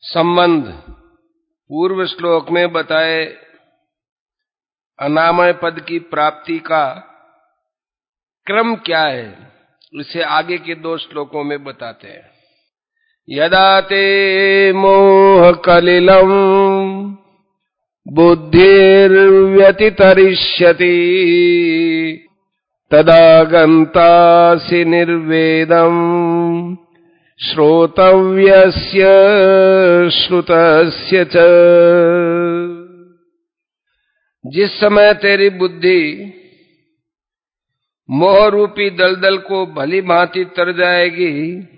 संबंध पूर्व श्लोक में बताए अनामय पद की प्राप्ति का क्रम क्या है, इसे आगे के 2 श्लोकों में बताते हैं। यदा ते मोह कलिलम बुद्धिर्व्यतितरिष्यति तदा गन्तासि निर्वेदम् श्रोतव्यस्य श्रुतस्य च। जिस समय तेरी बुद्धि मोह रूपी दलदल को भली भांति तर जाएगी,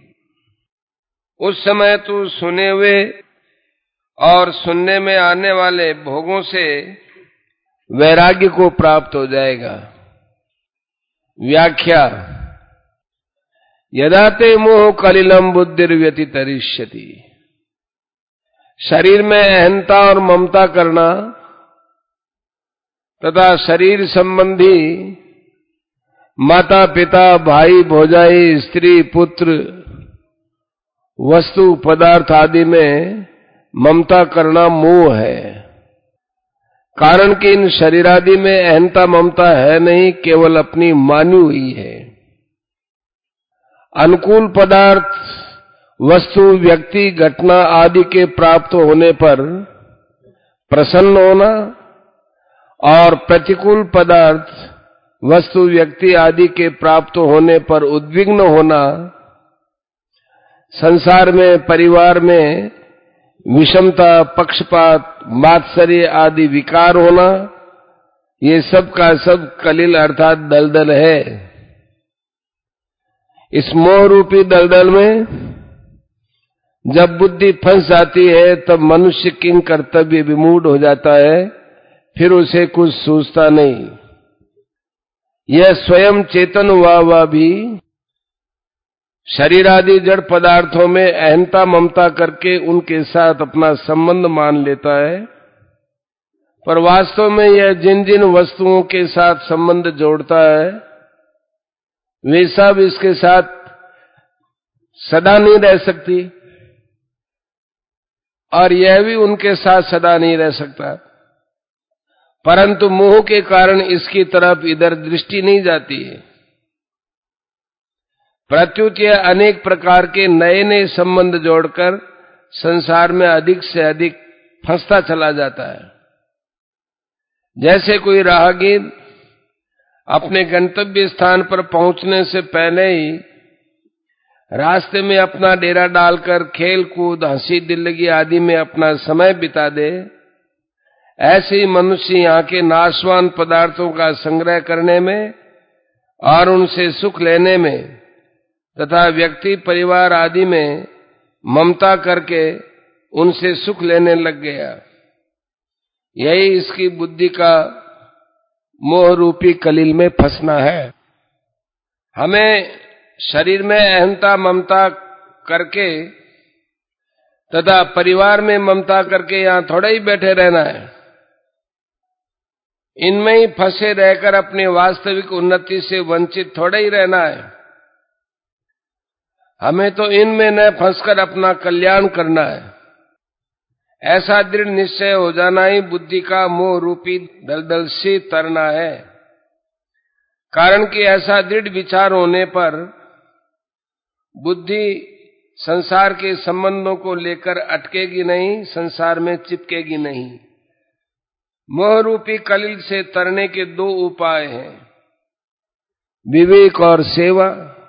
उस समय तू सुने हुए और सुनने में आने वाले भोगों से वैराग्य को प्राप्त हो जाएगा। व्याख्या। यदा ते मोह कलिलम बुद्धिर्व्यतितरिष्यति। शरीर में अहंता और ममता करना तथा शरीर संबंधी माता पिता भाई भौजाई स्त्री पुत्र वस्तु पदार्थ आदि में ममता करना मोह है। कारण कि इन शरीर आदि में अहंता ममता है नहीं, केवल अपनी मानी हुई है। अनुकूल पदार्थ वस्तु व्यक्ति घटना आदि के प्राप्त होने पर प्रसन्न होना और प्रतिकूल पदार्थ वस्तु व्यक्ति आदि के प्राप्त होने पर उद्विग्न होना, संसार में परिवार में विषमता पक्षपात मात्सर्य आदि विकार होना, ये सब का सब कलिल अर्थात दलदल है। इस मोह रूपी दलदल में जब बुद्धि फंस जाती है तब मनुष्य किंग कर्तव्य विमूढ़ हो जाता है, फिर उसे कुछ सूझता नहीं। यह स्वयं चेतन हुआ भी शरीर आदि जड़ पदार्थों में अहंता ममता करके उनके साथ अपना संबंध मान लेता है, पर वास्तव में यह जिन जिन वस्तुओं के साथ संबंध जोड़ता है वे सब इसके साथ सदा नहीं रह सकती और यह भी उनके साथ सदा नहीं रह सकता, परंतु मोह के कारण इसकी तरफ इधर दृष्टि नहीं जाती है। प्रत्युत यह अनेक प्रकार के नए नए संबंध जोड़कर संसार में अधिक से अधिक फंसता चला जाता है। जैसे कोई राहगीर अपने गंतव्य स्थान पर पहुंचने से पहले ही रास्ते में अपना डेरा डालकर खेल कूद हंसी दिल्लगी आदि में अपना समय बिता दे, ऐसे ही मनुष्य यहाँ के नाशवान पदार्थों का संग्रह करने में और उनसे सुख लेने में तथा व्यक्ति परिवार आदि में ममता करके उनसे सुख लेने लग गया। यही इसकी बुद्धि का मोह रूपी कलिल में फंसना है। हमें शरीर में अहंता ममता करके तथा परिवार में ममता करके यहां थोड़ा ही बैठे रहना है। इनमें ही फंसे रहकर अपनी वास्तविक उन्नति से वंचित थोड़ा ही रहना है। हमें तो इनमें न फंसकर अपना कल्याण करना है। ऐसा दृढ़ निश्चय हो जाना ही बुद्धि का मोह रूपी दलदल से तरना है। कारण कि ऐसा दृढ़ विचार होने पर बुद्धि संसार के संबंधों को लेकर अटकेगी नहीं, संसार में चिपकेगी नहीं। मोह रूपी कलिल से तरने के 2 उपाय हैं, विवेक और सेवा।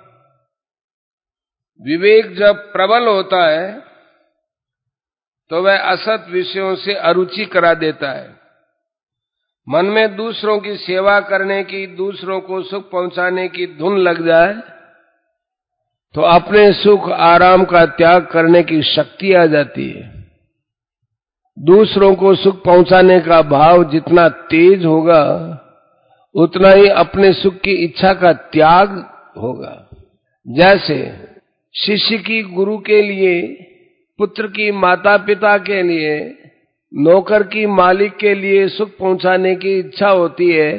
विवेक जब प्रबल होता है तो वह असत विषयों से अरुचि करा देता है। मन में दूसरों की सेवा करने की, दूसरों को सुख पहुंचाने की धुन लग जाए तो अपने सुख आराम का त्याग करने की शक्ति आ जाती है। दूसरों को सुख पहुंचाने का भाव जितना तेज होगा उतना ही अपने सुख की इच्छा का त्याग होगा। जैसे शिष्य की गुरु के लिए, पुत्र की माता पिता के लिए, नौकर की मालिक के लिए सुख पहुंचाने की इच्छा होती है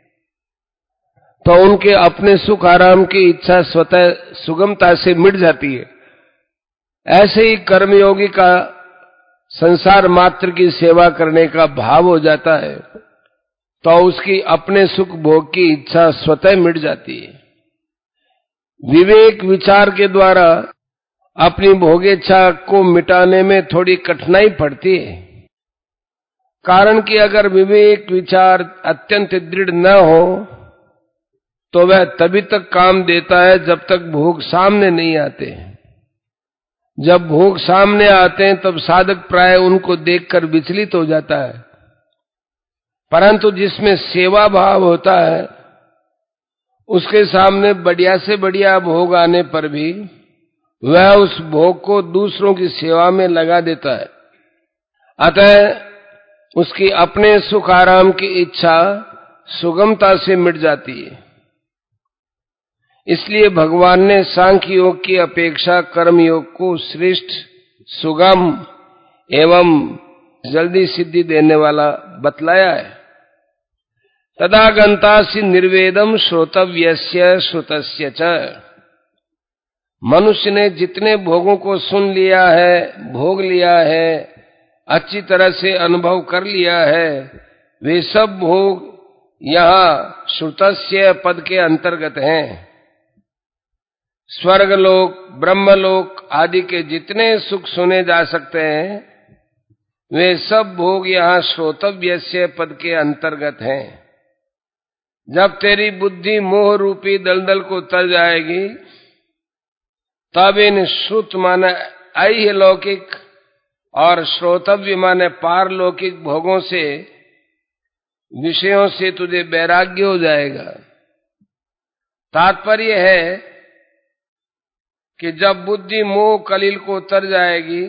तो उनके अपने सुख आराम की इच्छा स्वतः सुगमता से मिट जाती है। ऐसे ही कर्मयोगी का संसार मात्र की सेवा करने का भाव हो जाता है, तो उसकी अपने सुख भोग की इच्छा स्वतः मिट जाती है। विवेक विचार के द्वारा अपनी भोगेच्छा को मिटाने में थोड़ी कठिनाई पड़ती है, कारण कि अगर विवेक विचार अत्यंत दृढ़ न हो तो वह तभी तक काम देता है जब तक भोग सामने नहीं आते। जब भोग सामने आते हैं तब साधक प्राय उनको देखकर विचलित हो जाता है, परंतु जिसमें सेवा भाव होता है उसके सामने बढ़िया से बढ़िया भोग आने पर भी वह उस भोग को दूसरों की सेवा में लगा देता है। अतः उसकी अपने सुख आराम की इच्छा सुगमता से मिट जाती है। इसलिए भगवान ने सांख्य योग की अपेक्षा कर्म योग को श्रेष्ठ, सुगम एवं जल्दी सिद्धि देने वाला बतलाया है। तदा गंतासि निर्वेदम श्रोतव्यस्य श्रुतस्य च। मनुष्य ने जितने भोगों को सुन लिया है, भोग लिया है, अच्छी तरह से अनुभव कर लिया है, वे सब भोग यहाँ श्रुतस्य पद के अंतर्गत हैं। स्वर्गलोक, ब्रह्मलोक आदि के जितने सुख सुने जा सकते हैं वे सब भोग यहाँ श्रोतव्यस्य पद के अंतर्गत हैं। जब तेरी बुद्धि मोह रूपी दलदल को तर जाएगी तब इन श्रुत माने ऐह्य लौकिक और श्रोतव्य माने पारलौकिक भोगों से, विषयों से तुझे वैराग्य हो जाएगा। तात्पर्य है कि जब बुद्धि मोह कलिल को तर जाएगी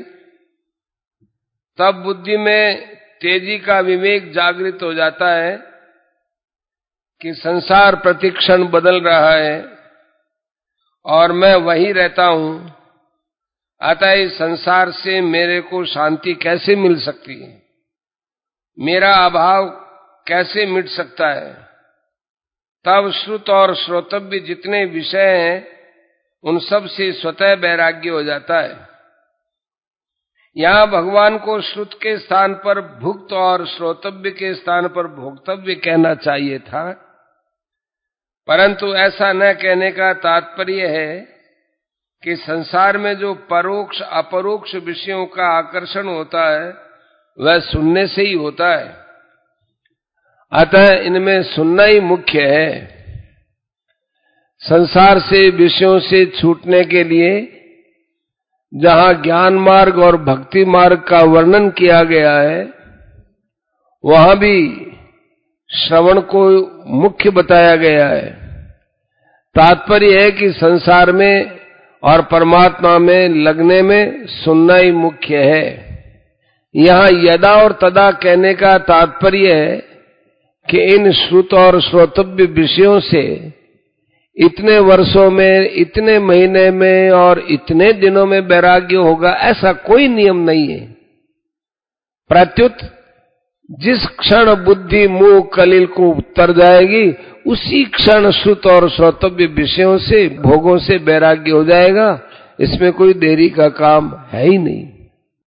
तब बुद्धि में तेजी का विवेक जागृत हो जाता है कि संसार प्रतिक्षण बदल रहा है और मैं वही रहता हूं, अतः इस संसार से मेरे को शांति कैसे मिल सकती है, मेरा अभाव कैसे मिट सकता है। तब श्रुत और श्रोतव्य जितने विषय हैं उन सब से स्वतः वैराग्य हो जाता है। यहां भगवान को श्रुत के स्थान पर भुक्त और श्रोतव्य के स्थान पर भोक्तव्य कहना चाहिए था, परंतु ऐसा न कहने का तात्पर्य है कि संसार में जो परोक्ष अपरोक्ष विषयों का आकर्षण होता है वह सुनने से ही होता है। अतः इनमें सुनना ही मुख्य है। संसार से विषयों से छूटने के लिए जहां ज्ञान मार्ग और भक्ति मार्ग का वर्णन किया गया है वहां भी श्रवण को मुख्य बताया गया है। तात्पर्य है कि संसार में और परमात्मा में लगने में सुनना ही मुख्य है। यहां यदा और तदा कहने का तात्पर्य है कि इन श्रुत और श्रोतव्य विषयों से इतने वर्षों में, इतने महीने में और इतने दिनों में वैराग्य होगा, ऐसा कोई नियम नहीं है। प्रत्युत जिस क्षण बुद्धि मोह कलिल को उतर जाएगी उसी क्षण श्रुत और श्रोतव्य विषयों से, भोगों से वैराग्य हो जाएगा। इसमें कोई देरी का काम है ही नहीं।